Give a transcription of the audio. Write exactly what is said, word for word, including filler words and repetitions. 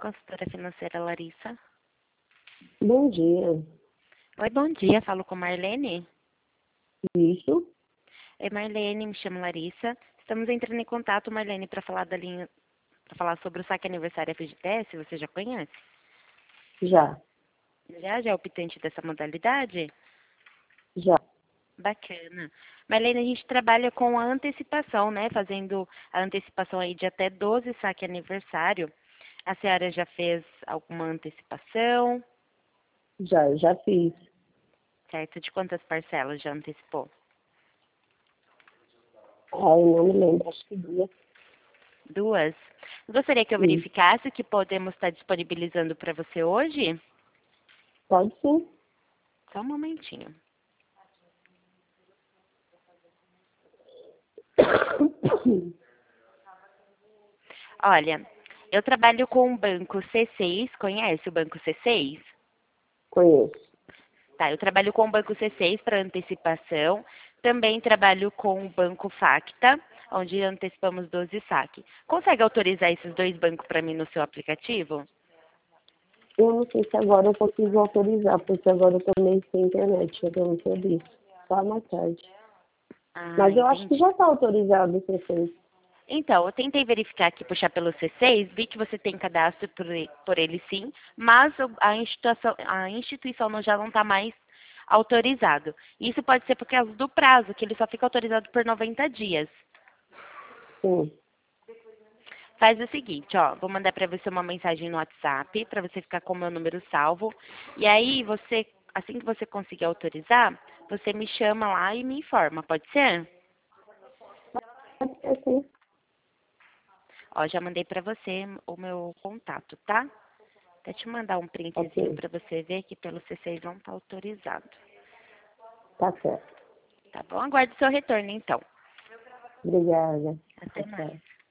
consultora financeira Larissa. Bom dia. Oi, bom dia. Falo com Marlene. Isso? Oi, Marlene, me chamo Larissa. Estamos entrando em contato, Marlene, para falar da linha, para falar sobre o saque aniversário F G T S. Você já conhece? Já. Já, já é optante dessa modalidade? Já. Bacana. Marlene, a gente trabalha com a antecipação, né? Fazendo a antecipação aí de até doze saque aniversário. A senhora já fez alguma antecipação? Já, eu já fiz. Certo? De quantas parcelas já antecipou? Ah, eu não me lembro, acho que duas. Duas? Gostaria que eu Sim. verificasse o que podemos estar disponibilizando para você hoje? Pode sim. Só um momentinho. Olha, eu trabalho com o banco C seis, conhece o banco C seis? Conheço. Tá, eu trabalho com o banco C seis para antecipação, também trabalho com o banco Facta, onde antecipamos doze saques. Consegue autorizar esses dois bancos para mim no seu aplicativo? Eu não sei se agora eu consigo autorizar, porque agora eu também sem internet, eu não sei disso. Só mais tarde. Ah, Mas eu acho que entendi. já está autorizado o C seis. Então, eu tentei verificar aqui, puxar pelo C seis, vi que você tem cadastro por, e- por ele sim, mas o- a instituição, a instituição não- já não está mais autorizado. Isso pode ser por causa do prazo, que ele só fica autorizado por noventa dias. Sim. Faz o seguinte, ó, vou mandar para você uma mensagem no WhatsApp, para você ficar com o meu número salvo. E aí, você, assim que você conseguir autorizar, você me chama lá e me informa, pode ser? Pode ser sim. Ó, já mandei para você o meu contato, tá? Até te mandar um printzinho Ok. para você ver que pelo C seis não está autorizado. Tá certo. Tá bom? Aguarde seu retorno, então. Obrigada. Até Tá mais. certo.